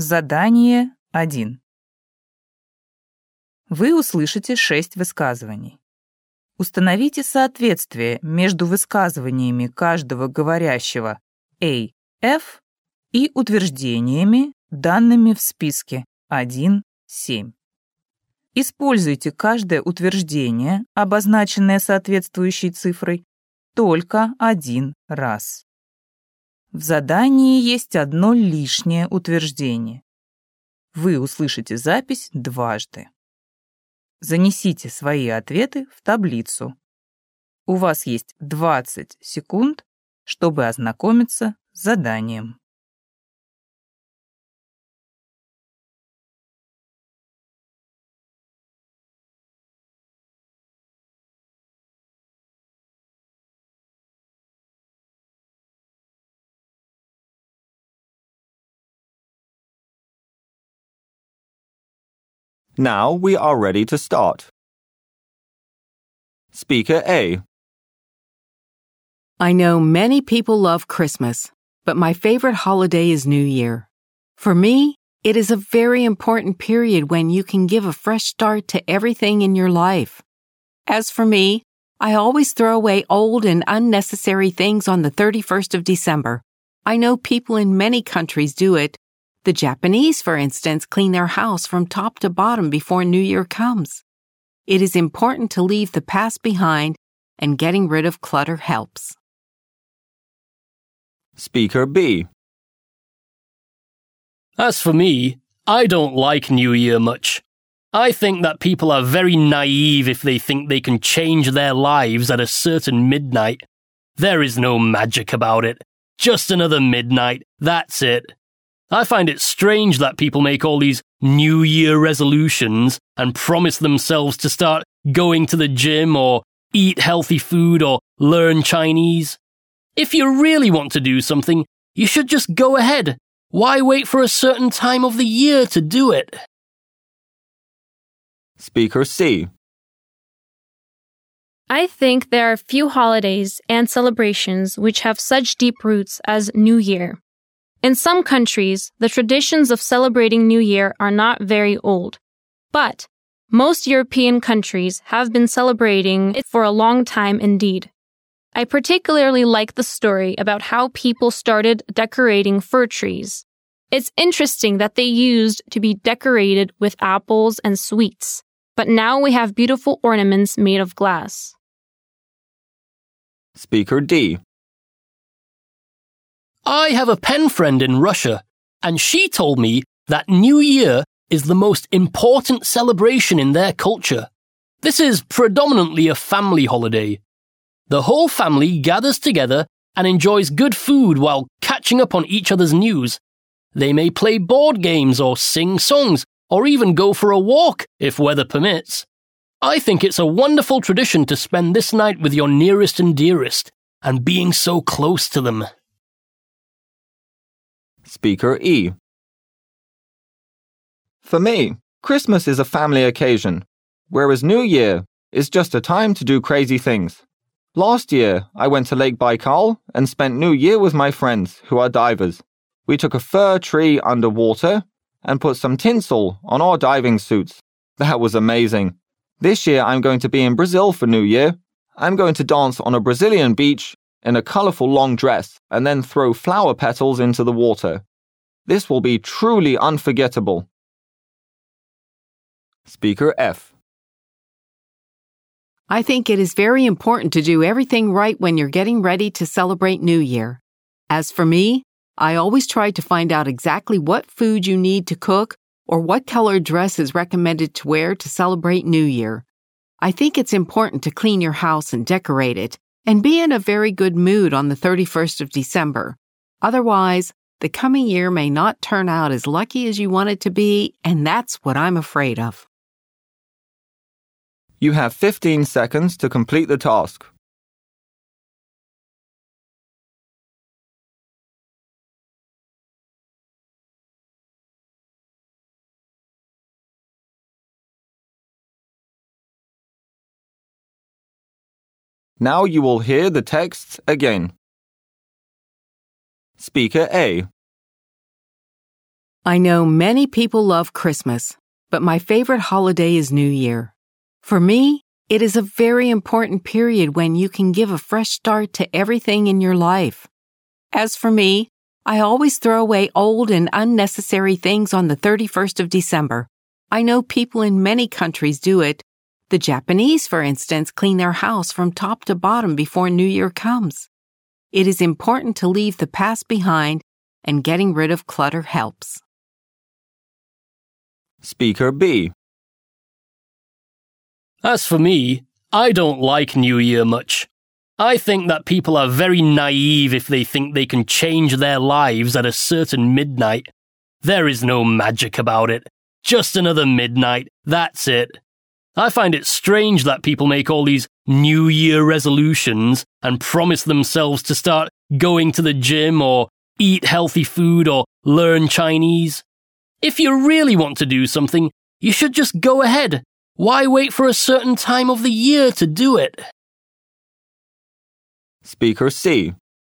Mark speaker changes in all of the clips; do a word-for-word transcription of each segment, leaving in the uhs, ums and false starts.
Speaker 1: Задание один. Вы услышите шесть высказываний. Установите соответствие между высказываниями каждого говорящего A, F и утверждениями, данными в списке один семь. Используйте каждое утверждение, обозначенное соответствующей цифрой, только один раз. В задании есть одно лишнее утверждение. Вы услышите запись дважды. Занесите свои ответы в таблицу. У вас есть двадцать секунд, чтобы ознакомиться с заданием.
Speaker 2: Now we are ready to start. Speaker A.
Speaker 3: I know many people love Christmas, but my favorite holiday is New Year. For me, it is a very important period when you can give a fresh start to everything in your life. As for me, I always throw away old and unnecessary things on the thirty-first of December. I know people in many countries do it. The Japanese, for instance, clean their house from top to bottom before New Year comes. It is important to leave the past behind, and getting rid of clutter helps.
Speaker 2: Speaker B.
Speaker 4: As for me, I don't like New Year much. I think that people are very naive if they think they can change their lives at a certain midnight. There is no magic about it. Just another midnight, that's it. I find it strange that people make all these New Year resolutions and promise themselves to start going to the gym or eat healthy food or learn Chinese. If you really want to do something, you should just go ahead. Why wait for a certain time of the year to do it?
Speaker 2: Speaker C.
Speaker 5: I think there are few holidays and celebrations which have such deep roots as New Year. In some countries, the traditions of celebrating New Year are not very old, but most European countries have been celebrating it for a long time indeed. I particularly like the story about how people started decorating fir trees. It's interesting that they used to be decorated with apples and sweets, but now we have beautiful ornaments made of glass.
Speaker 2: Speaker D.
Speaker 4: I have a pen friend in Russia, and she told me that New Year is the most important celebration in their culture. This is predominantly a family holiday. The whole family gathers together and enjoys good food while catching up on each other's news. They may play board games or sing songs, or even go for a walk if weather permits. I think it's a wonderful tradition to spend this night with your nearest and dearest, and being so close to them.
Speaker 2: Speaker E. For me, Christmas is a family occasion, whereas New Year is just a time to do crazy things. Last year, I went to Lake Baikal and spent New Year with my friends, who are divers. We took a fir tree underwater and put some tinsel on our diving suits. That was amazing. This year, I'm going to be in Brazil for New Year. I'm going to dance on a Brazilian beach in a colorful long dress and then throw flower petals into the water. This will be truly unforgettable. Speaker F.
Speaker 3: I think it is very important to do everything right when you're getting ready to celebrate New Year. As for me, I always try to find out exactly what food you need to cook or what color dress is recommended to wear to celebrate New Year. I think it's important to clean your house and decorate it, and be in a very good mood on the thirty-first of December. Otherwise, the coming year may not turn out as lucky as you want it to be, and that's what I'm afraid of.
Speaker 2: You have fifteen seconds to complete the task. Now you will hear the texts again. Speaker A.
Speaker 3: I know many people love Christmas, but my favorite holiday is New Year. For me, it is a very important period when you can give a fresh start to everything in your life. As for me, I always throw away old and unnecessary things on the thirty-first of December. I know people in many countries do it. The Japanese, for instance, clean their house from top to bottom before New Year comes. It is important to leave the past behind, and getting rid of clutter helps.
Speaker 2: Speaker B.
Speaker 4: As for me, I don't like New Year much. I think that people are very naive if they think they can change their lives at a certain midnight. There is no magic about it. Just another midnight, that's it. I find it strange that people make all these New Year resolutions and promise themselves to start going to the gym or eat healthy food or learn Chinese. If you really want to do something, you should just go ahead. Why wait for a certain time of the year to do it?
Speaker 2: Speaker C.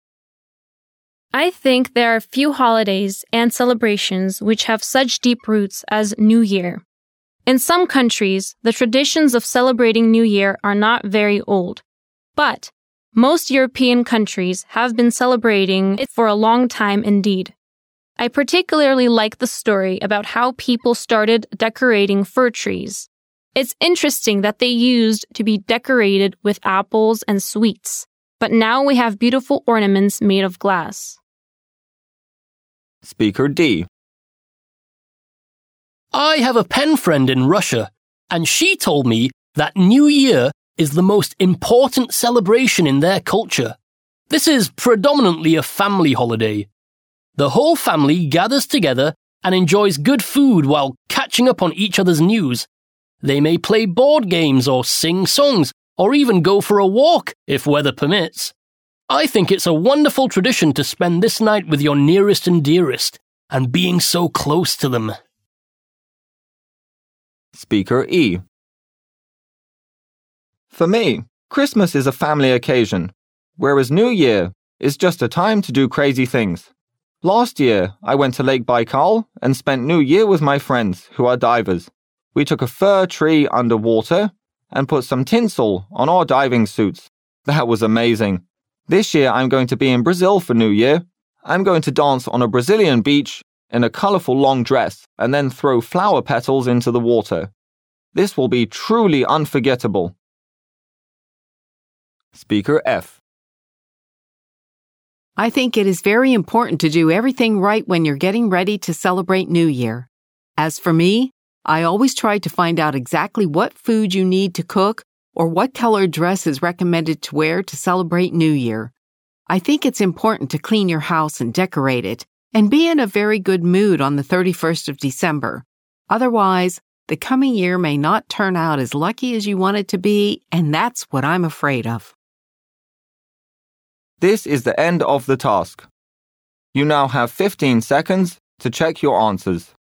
Speaker 5: I think there are few holidays and celebrations which have such deep roots as New Year. In some countries, the traditions of celebrating New Year are not very old, but most European countries have been celebrating it for a long time indeed. I particularly like the story about how people started decorating fir trees. It's interesting that they used to be decorated with apples and sweets, but now we have beautiful ornaments made of glass.
Speaker 2: Speaker D.
Speaker 4: I have a pen friend in Russia, and she told me that New Year is the most important celebration in their culture. This is predominantly a family holiday. The whole family gathers together and enjoys good food while catching up on each other's news. They may play board games or sing songs, or even go for a walk if weather permits. I think it's a wonderful tradition to spend this night with your nearest and dearest, and being so close to them.
Speaker 2: Speaker E. For me, Christmas is a family occasion, whereas New Year is just a time to do crazy things. Last year, I went to Lake Baikal and spent New Year with my friends, who are divers. We took a fir tree underwater and put some tinsel on our diving suits. That was amazing. This year, I'm going to be in Brazil for New Year. I'm going to dance on a Brazilian beach in a colorful long dress and then throw flower petals into the water. This will be truly unforgettable. Speaker F.
Speaker 3: I think it is very important to do everything right when you're getting ready to celebrate New Year. As for me, I always try to find out exactly what food you need to cook or what color dress is recommended to wear to celebrate New Year. I think it's important to clean your house and decorate it, and be in a very good mood on the thirty-first of December. Otherwise, the coming year may not turn out as lucky as you want it to be, and that's what I'm afraid of.
Speaker 2: This is the end of the task. You now have fifteen seconds to check your answers.